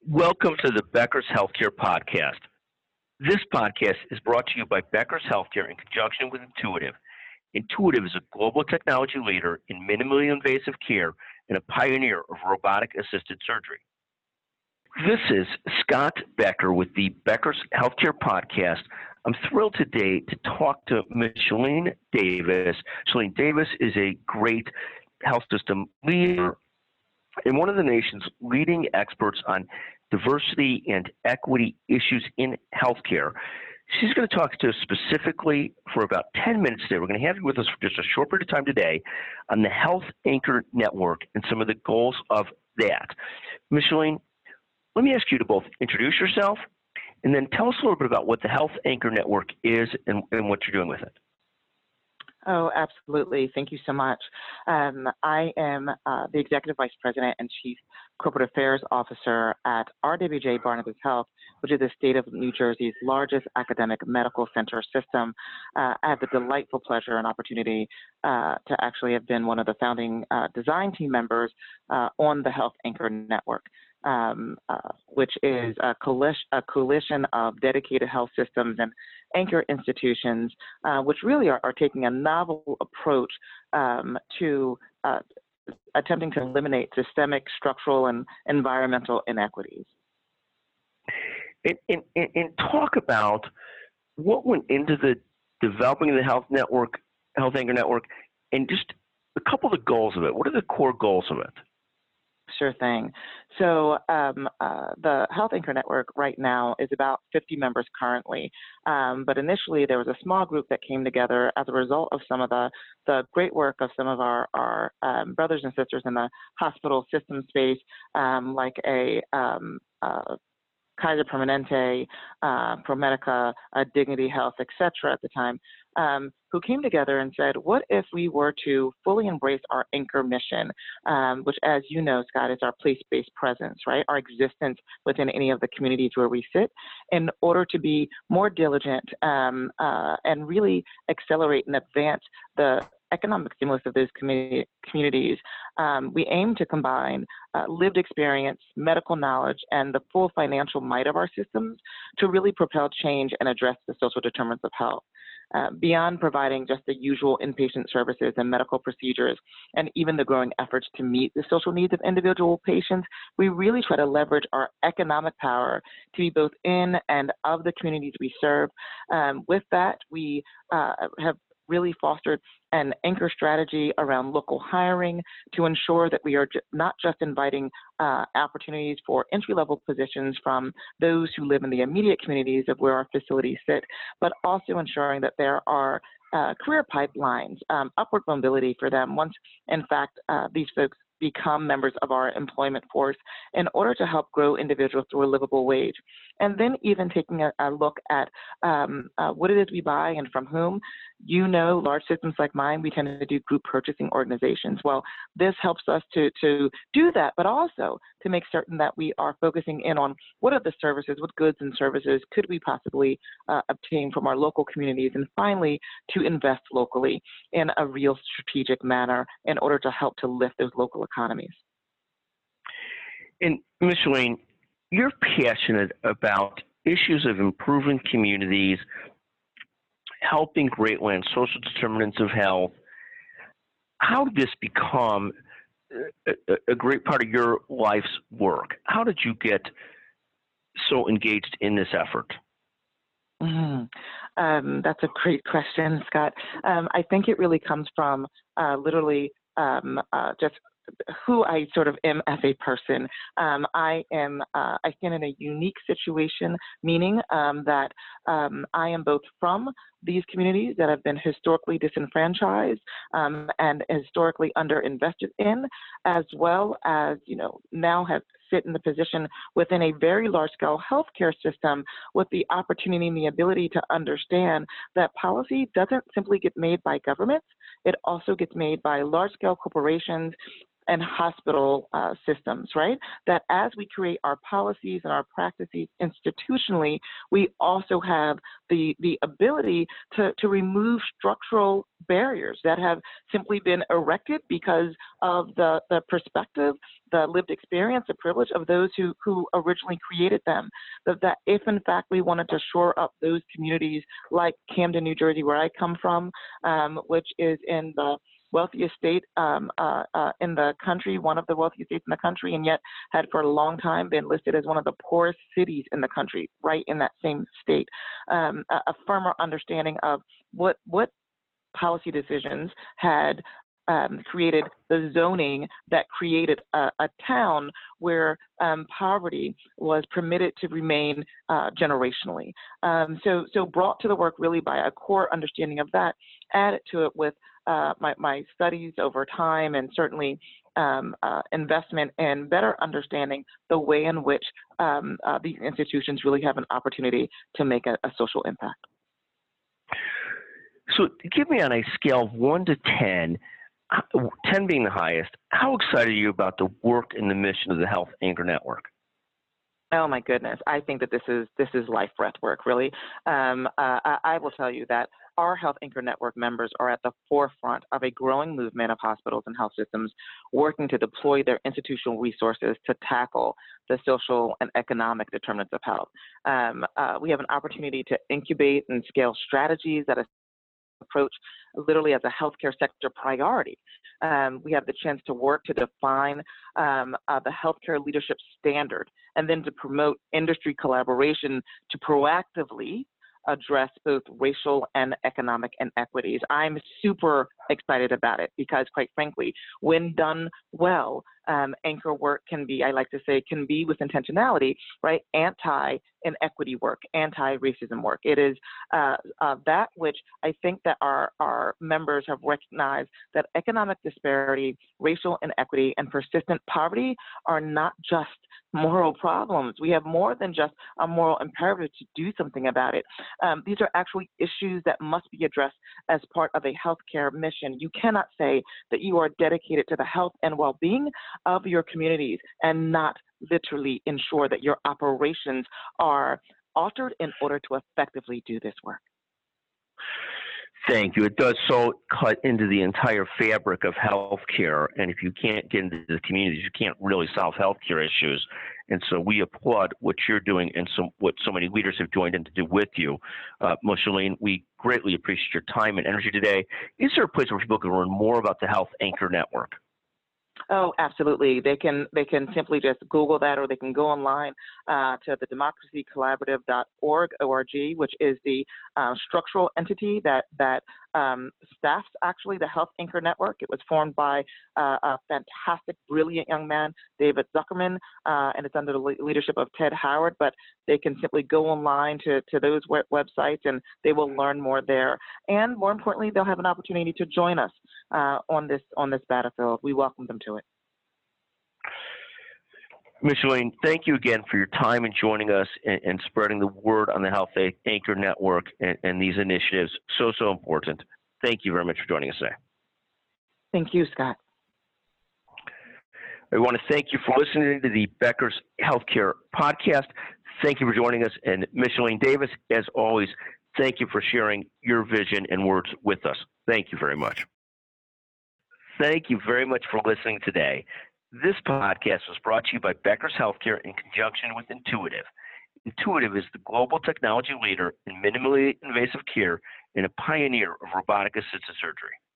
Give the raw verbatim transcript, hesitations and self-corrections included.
Welcome to the Becker's Healthcare Podcast. This podcast is brought to you by Becker's Healthcare in conjunction with Intuitive. Intuitive is a global technology leader in minimally invasive care and a pioneer of robotic-assisted surgery. This is Scott Becker with the Becker's Healthcare Podcast. I'm thrilled today to talk to Micheline Davis. Micheline Davis is a great health system leader and one of the nation's leading experts on diversity and equity issues in healthcare. She's going to talk to us specifically for about ten minutes today. We're going to have you with us for just a short period of time today on the Health Anchor Network and some of the goals of that. Micheline, let me ask you to both introduce yourself and then tell us a little bit about what the Health Anchor Network is and, and what you're doing with it. Oh, absolutely. Thank you so much. Um, I am uh, the Executive Vice President and Chief Corporate Affairs Officer at R W J Barnabas Health, which is the state of New Jersey's largest academic medical center system. Uh, I have the delightful pleasure and opportunity uh, to actually have been one of the founding uh, design team members uh, on the Health Anchor Network. Um, uh, which is a coalition, a coalition of dedicated health systems and anchor institutions, uh, which really are, are taking a novel approach um, to uh, attempting to eliminate systemic, structural, and environmental inequities. And, and, and talk about what went into the developing of the Health Network, Health Anchor Network, and just a couple of the goals of it. What are the core goals of it? Sure thing. So um, uh, the Health Anchor Network right now is about fifty members currently, um, but initially there was a small group that came together as a result of some of the, the great work of some of our, our um, brothers and sisters in the hospital system space, um, like a um, uh, Kaiser Permanente, uh, ProMedica, uh, Dignity Health, et cetera at the time, um, who came together and said, what if we were to fully embrace our anchor mission, um, which, as you know, Scott, is our place-based presence, right? Our existence within any of the communities where we sit, in order to be more diligent um, uh, and really accelerate and advance the economic stimulus of those community, communities. Um, we aim to combine uh, lived experience, medical knowledge, and the full financial might of our systems to really propel change and address the social determinants of health. Uh, beyond providing just the usual inpatient services and medical procedures, and even the growing efforts to meet the social needs of individual patients, we really try to leverage our economic power to be both in and of the communities we serve. Um, with that, we uh, have really fostered an anchor strategy around local hiring to ensure that we are j- not just inviting uh, opportunities for entry-level positions from those who live in the immediate communities of where our facilities sit, but also ensuring that there are uh, career pipelines, um, upward mobility for them once, in fact, uh, these folks become members of our employment force in order to help grow individuals through a livable wage. And then even taking a, a look at um, uh, what it is we buy and from whom. You know, large systems like mine, we tend to do group purchasing organizations. Well, this helps us to, to do that, but also to make certain that we are focusing in on what are the services, what goods and services could we possibly uh, obtain from our local communities, and finally, to invest locally in a real strategic manner in order to help to lift those local economies. And Micheline, you're passionate about issues of improving communities, helping great land, social determinants of health. How did this become a, a great part of your life's work? How did you get so engaged in this effort? Mm-hmm. Um, that's a great question, Scott. Um, I think it really comes from uh, literally um, uh, just who I sort of am as a person. Um, I am, uh, I stand in a unique situation, meaning um, that um, I am both from these communities that have been historically disenfranchised um, and historically underinvested in, as well as, you know, now have sit in the position within a very large-scale healthcare system with the opportunity and the ability to understand that policy doesn't simply get made by governments. It also gets made by large-scale corporations and hospital uh, systems, right? That as we create our policies and our practices institutionally, we also have the, the ability to, to remove structural barriers that have simply been erected because of the, the perspective, the lived experience, the privilege of those who, who originally created them. That, that if in fact we wanted to shore up those communities like Camden, New Jersey, where I come from, um, which is in the wealthiest state um, uh, uh, in the country, one of the wealthiest states in the country, and yet had for a long time been listed as one of the poorest cities in the country, right in that same state. Um, a, a firmer understanding of what what policy decisions had um, created the zoning that created a, a town where um, poverty was permitted to remain uh, generationally. Um, so, so brought to the work really by a core understanding of that, added to it with uh, my, my studies over time and certainly um, uh, investment in better understanding the way in which um, uh, these institutions really have an opportunity to make a, a social impact. So give me on a scale of one to ten, ten being the highest, how excited are you about the work and the mission of the Health Anchor Network? Oh my goodness, I think that this is this is life breath work, really. Um, uh, I, I will tell you that our Health Anchor Network members are at the forefront of a growing movement of hospitals and health systems working to deploy their institutional resources to tackle the social and economic determinants of health. Um, uh, we have an opportunity to incubate and scale strategies that approach literally as a healthcare sector priority. Um, we have the chance to work to define um, uh, the healthcare leadership standard and then to promote industry collaboration to proactively address both racial and economic inequities. I'm super excited about it because, quite frankly, when done well, um, anchor work can be, I like to say, can be with intentionality, right? Anti-inequity work, anti-racism work. It is uh, uh, that which I think that our, our members have recognized that economic disparity, racial inequity, and persistent poverty are not just moral problems. We have more than just a moral imperative to do something about it. Um, these are actually issues that must be addressed as part of a healthcare mission. You cannot say that you are dedicated to the health and well-being of your communities and not literally ensure that your operations are altered in order to effectively do this work. Thank you. It does so cut into the entire fabric of healthcare, and if you can't get into the communities, you can't really solve healthcare issues. And so we applaud what you're doing and so, what so many leaders have joined in to do with you. Uh, Micheline, we greatly appreciate your time and energy today. Is there a place where people can learn more about the Health Anchor Network? Oh, absolutely. They can they can simply just Google that, or they can go online uh, to the democracy collaborative dot org, O R G, which is the uh, structural entity that that um, staffs actually the Health Anchor Network. It was formed by uh, a fantastic, brilliant young man, David Zuckerman, uh, and it's under the le- leadership of Ted Howard. But they can simply go online to, to those web- websites, and they will learn more there. And more importantly, they'll have an opportunity to join us uh, on this on this battlefield. We welcome them to it. Micheline, thank you again for your time and joining us and, and spreading the word on the Health Anchor Network and, and these initiatives. So, so important. Thank you very much for joining us today. Thank you, Scott. I want to thank you for listening to the Becker's Healthcare Podcast. Thank you for joining us. And Micheline Davis, as always, thank you for sharing your vision and words with us. Thank you very much. Thank you very much for listening today. This podcast was brought to you by Becker's Healthcare in conjunction with Intuitive. Intuitive is the global technology leader in minimally invasive care and a pioneer of robotic-assisted surgery.